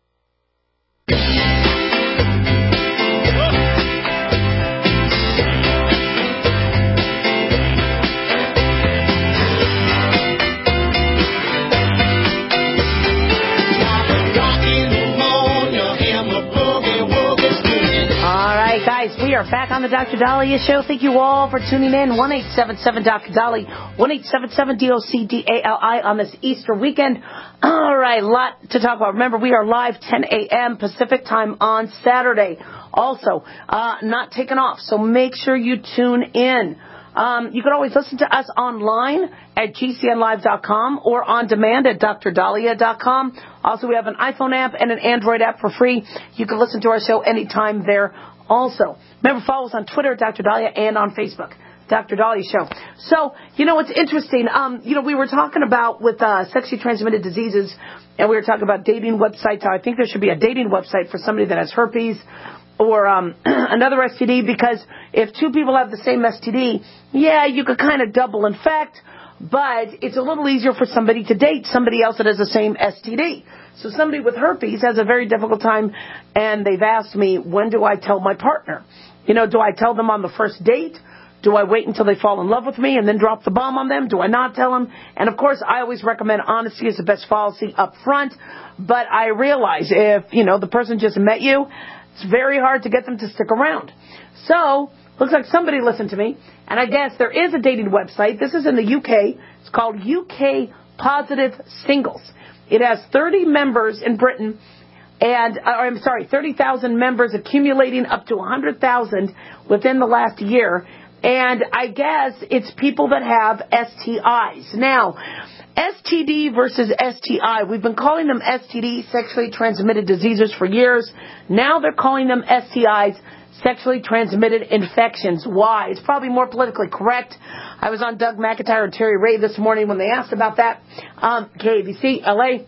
We are back on the Doctor Dahlia Show. Thank you all for tuning in. one eight seven seven Doctor Dolly, one eight seven seven D O C D A L I on this Easter weekend. All right, a lot to talk about. Remember, we are live ten a.m. Pacific time on Saturday. Also, uh, not taken off, so make sure you tune in. Um, you can always listen to us online at G C N live dot com or on demand at Dr Dahlia dot com. Also, we have an iPhone app and an Android app for free. You can listen to our show anytime there. Also, remember, follow us on Twitter, Doctor Dahlia, and on Facebook, Doctor Dahlia Show. So, you know, it's interesting. Um, you know, we were talking about with uh, sexually transmitted diseases, and we were talking about dating websites. How I think there should be a dating website for somebody that has herpes or um, another S T D, because if two people have the same S T D, yeah, you could kind of double infect, but it's a little easier for somebody to date somebody else that has the same S T D. So somebody with herpes has a very difficult time, and they've asked me, when do I tell my partner? You know, do I tell them on the first date? Do I wait until they fall in love with me and then drop the bomb on them? Do I not tell them? And, of course, I always recommend honesty is the best policy up front. But I realize if, you know, the person just met you, it's very hard to get them to stick around. So, looks like somebody listened to me, and I guess there is a dating website. This is in the U K. It's called U K Positive Singles. It has thirty members in Britain, and uh, I'm sorry, thirty thousand members accumulating up to one hundred thousand within the last year. And I guess it's people that have S T Is. Now, S T D versus S T I, we've been calling them S T D, sexually transmitted diseases, for years. Now they're calling them S T Is, sexually transmitted infections. Why? It's probably more politically correct. I was on Doug McIntyre and Terry Ray this morning when they asked about that. Um, K A B C, L A.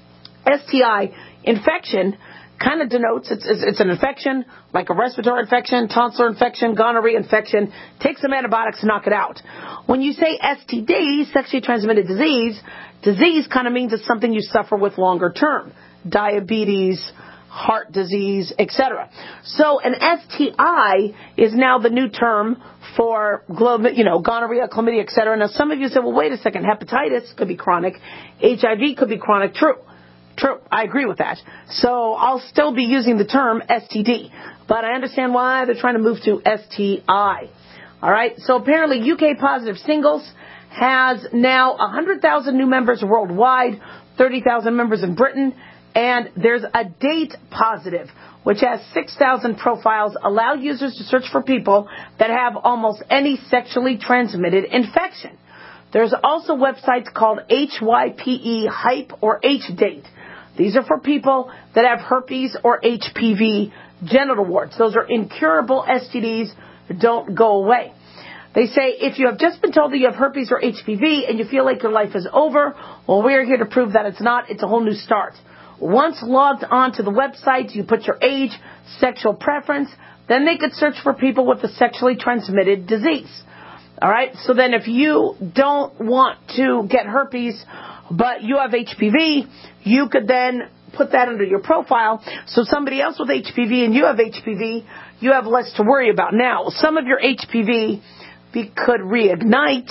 S T I, infection, kind of denotes it's, it's, it's an infection, like a respiratory infection, tonsillar infection, gonorrhea infection. Take some antibiotics to knock it out. When you say S T D, sexually transmitted disease, disease kind of means it's something you suffer with longer term. Diabetes, heart disease, et cetera. So an S T I is now the new term for, you know, gonorrhea, chlamydia, et cetera. Now some of you say, well, wait a second, hepatitis could be chronic, H I V could be chronic. True. True, I agree with that. So I'll still be using the term S T D, but I understand why they're trying to move to S T I. All right, so apparently U K Positive Singles has now one hundred thousand new members worldwide, thirty thousand members in Britain, and there's a Date Positive, which has six thousand profiles, allow users to search for people that have almost any sexually transmitted infection. There's also websites called H Y P E, Hype, or H-Date. These are for people that have herpes or H P V genital warts. Those are incurable S T Ds that don't go away. They say if you have just been told that you have herpes or H P V and you feel like your life is over, well, we're here to prove that it's not. It's a whole new start. Once logged onto the website, you put your age, sexual preference, then they could search for people with a sexually transmitted disease. All right, so then if you don't want to get herpes, but you have H P V, you could then put that under your profile. So somebody else with H P V and you have H P V, you have less to worry about. Now, some of your H P V be, could reignite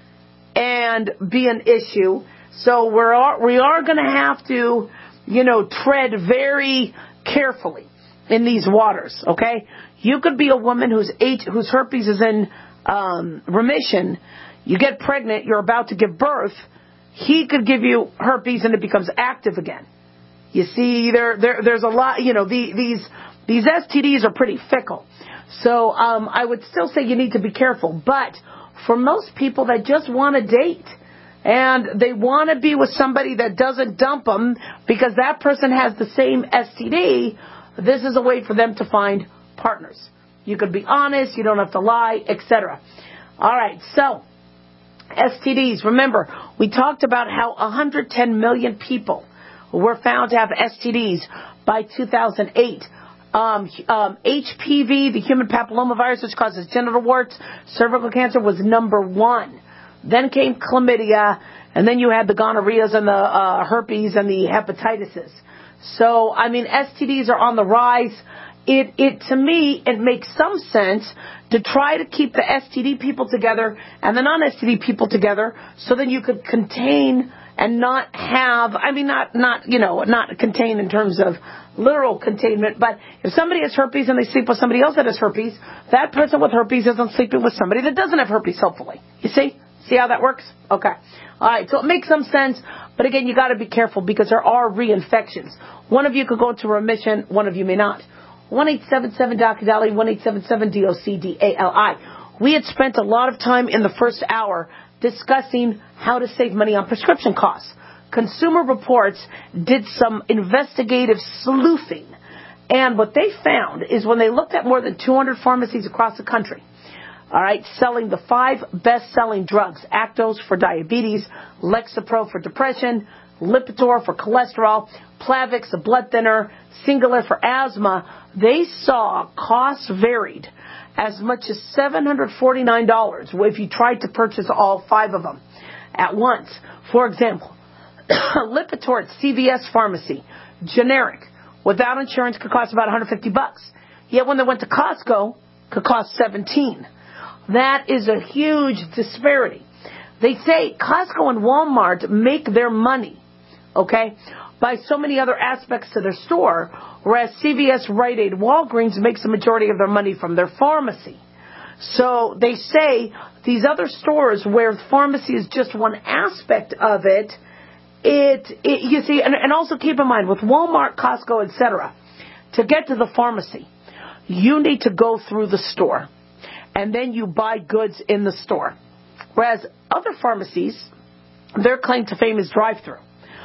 and be an issue. So we're, we are going to have to, you know, tread very carefully in these waters, okay? You could be a woman whose H, whose herpes is in um, remission. You get pregnant, you're about to give birth. He could give you herpes and it becomes active again. You see, there, there there's a lot, you know, the, these these S T Ds are pretty fickle. So um, I would still say you need to be careful. But for most people that just want to date and they want to be with somebody that doesn't dump them because that person has the same S T D, this is a way for them to find partners. You could be honest, you don't have to lie, et cetera. All right, so S T Ds. Remember, we talked about how one hundred ten million people were found to have S T Ds by two thousand eight. Um, um, H P V, the human papillomavirus, which causes genital warts, cervical cancer, was number one. Then came chlamydia, and then you had the gonorrheas and the uh, herpes and the hepatitises. So, I mean, S T Ds are on the rise. It, it, to me, it makes some sense to try to keep the S T D people together and the non-S T D people together so then you could contain and not have, I mean, not, not, you know, not contain in terms of literal containment, but if somebody has herpes and they sleep with somebody else that has herpes, that person with herpes isn't sleeping with somebody that doesn't have herpes, hopefully. You see? See how that works? Okay. All right, so it makes some sense, but again, you got to be careful because there are reinfections. One of you could go into remission, one of you may not. one eight seven seven D O C D A L I, one eight seven seven D O C D A L I. We had spent a lot of time in the first hour discussing how to save money on prescription costs. Consumer Reports did some investigative sleuthing, and what they found is when they looked at more than two hundred pharmacies across the country, all right, selling the five best-selling drugs, Actos for diabetes, Lexapro for depression, Lipitor for cholesterol, Plavix, a blood thinner, Singulair for asthma, they saw costs varied as much as seven hundred forty-nine dollars if you tried to purchase all five of them at once. For example, Lipitor at C V S Pharmacy, generic, without insurance, could cost about one hundred fifty bucks. Yet when they went to Costco, could cost seventeen. That is a huge disparity. They say Costco and Walmart make their money, okay, by so many other aspects to their store, whereas C V S, Rite Aid, Walgreens makes the majority of their money from their pharmacy. So they say these other stores where pharmacy is just one aspect of it, it, it you see, and, and also keep in mind with Walmart, Costco, et cetera, to get to the pharmacy, you need to go through the store, and then you buy goods in the store. Whereas other pharmacies, their claim to fame is drive-through.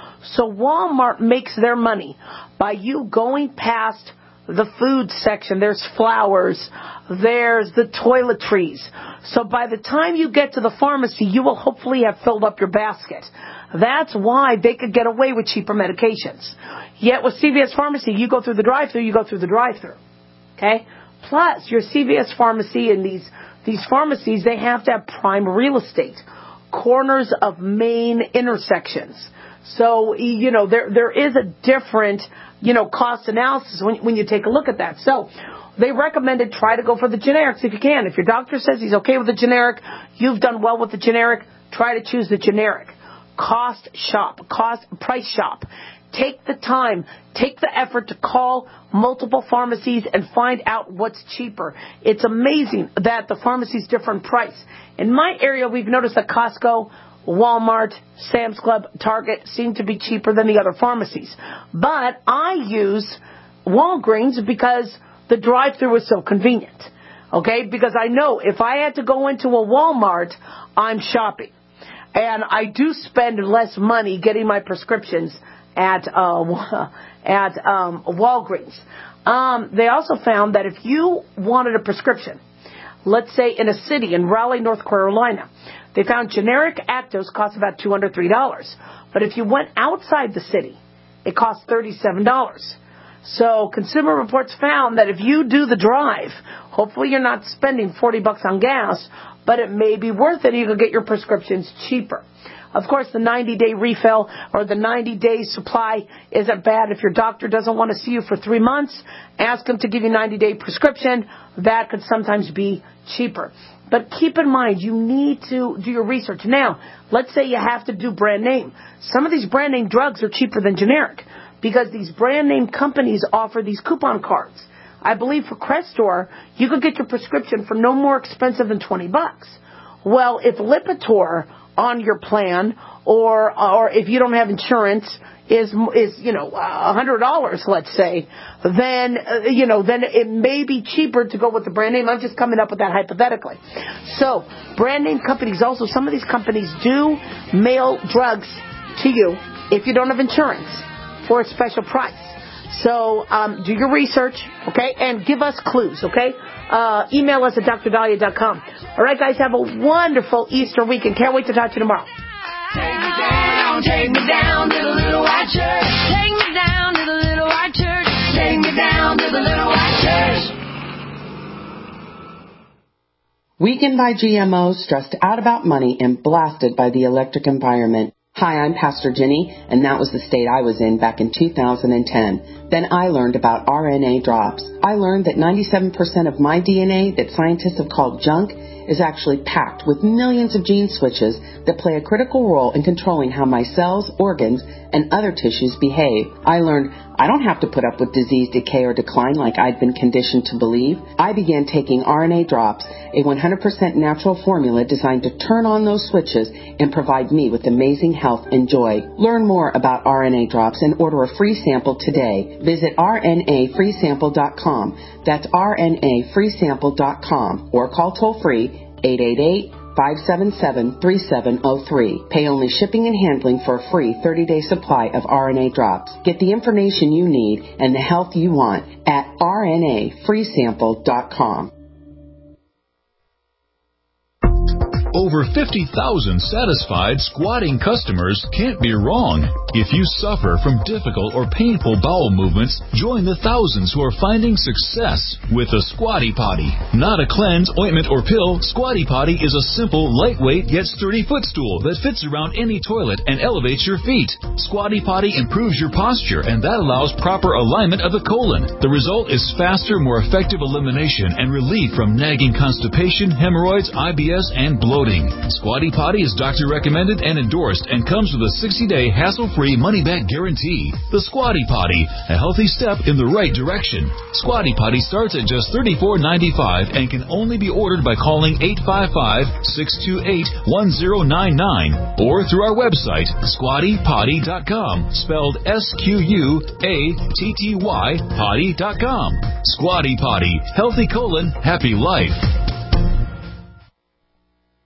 So Walmart makes their money by you going past the food section. There's flowers. There's the toiletries. So by the time you get to the pharmacy, you will hopefully have filled up your basket. That's why they could get away with cheaper medications. Yet with C V S Pharmacy, you go through the drive-through, you go through the drive-through. Okay? Plus, your C V S Pharmacy and these, these pharmacies, they have to have prime real estate. Corners of main intersections. So, you know, there there is a different, you know, cost analysis when, when you take a look at that. So, they recommended try to go for the generics if you can. If your doctor says he's okay with the generic, you've done well with the generic, try to choose the generic. Cost shop, cost price shop. Take the time, take the effort to call multiple pharmacies and find out what's cheaper. It's amazing that the pharmacies differ in price. In my area, we've noticed that Costco, Walmart, Sam's Club, Target seem to be cheaper than the other pharmacies. But I use Walgreens because the drive-thru is so convenient. Okay? Because I know if I had to go into a Walmart, I'm shopping. And I do spend less money getting my prescriptions at uh, at um, Walgreens. Um, they also found that if you wanted a prescription, let's say in a city in Raleigh, North Carolina, they found generic Actos cost about two hundred three dollars. But if you went outside the city, it cost thirty-seven dollars. So Consumer Reports found that if you do the drive, hopefully you're not spending forty bucks on gas, but it may be worth it. You can get your prescriptions cheaper. Of course, the ninety-day refill or the ninety-day supply isn't bad. If your doctor doesn't want to see you for three months, ask him to give you a ninety-day prescription. That could sometimes be cheaper. But keep in mind, you need to do your research. Now, let's say you have to do brand name. Some of these brand name drugs are cheaper than generic because these brand name companies offer these coupon cards. I believe for Crestor, you could get your prescription for no more expensive than twenty bucks. Well, if Lipitor on your plan, or or if you don't have insurance, is is you know a hundred dollars, let's say, then uh, you know then it may be cheaper to go with the brand name. I'm just coming up with that hypothetically. So brand name companies also, some of these companies do mail drugs to you if you don't have insurance for a special price. So um, do your research, okay, and give us clues, okay? Uh, email us at d r dahlia dot com. All right, guys, have a wonderful Easter weekend. Can't wait to talk to you tomorrow. Take me down, take me down to the little white church. Take me down to the little white church. Take me down to the little white church. Weakened by G M Os, stressed out about money, and blasted by the electric environment. Hi, I'm Pastor Jenny, and that was the state I was in back in two thousand ten. Then I learned about R N A drops. I learned that ninety-seven percent of my D N A that scientists have called junk is actually packed with millions of gene switches that play a critical role in controlling how my cells, organs, and other tissues behave. I learned I don't have to put up with disease, decay, or decline like I'd been conditioned to believe. I began taking R N A drops, a one hundred percent natural formula designed to turn on those switches and provide me with amazing health and joy. Learn more about R N A drops and order a free sample today. Visit R N A free sample dot com. That's R N A free sample dot com or call toll-free eight eight eight, five seven seven, three seven zero three. Pay only shipping and handling for a free thirty-day supply of R N A drops. Get the information you need and the health you want at R N A free sample dot com. Over fifty thousand satisfied squatting customers can't be wrong. If you suffer from difficult or painful bowel movements, join the thousands who are finding success with a Squatty Potty. Not a cleanse, ointment, or pill, Squatty Potty is a simple, lightweight, yet sturdy footstool that fits around any toilet and elevates your feet. Squatty Potty improves your posture, and that allows proper alignment of the colon. The result is faster, more effective elimination and relief from nagging constipation, hemorrhoids, I B S, and bloating. bloating. Squatty Potty is doctor recommended and endorsed and comes with a sixty-day hassle-free money-back guarantee. The Squatty Potty, a healthy step in the right direction. Squatty Potty starts at just thirty-four ninety-five and can only be ordered by calling eight five five, six two eight, one zero nine nine or through our website, squatty potty dot com, spelled S Q U A T T Y potty dot com. Squatty Potty, healthy colon, happy life.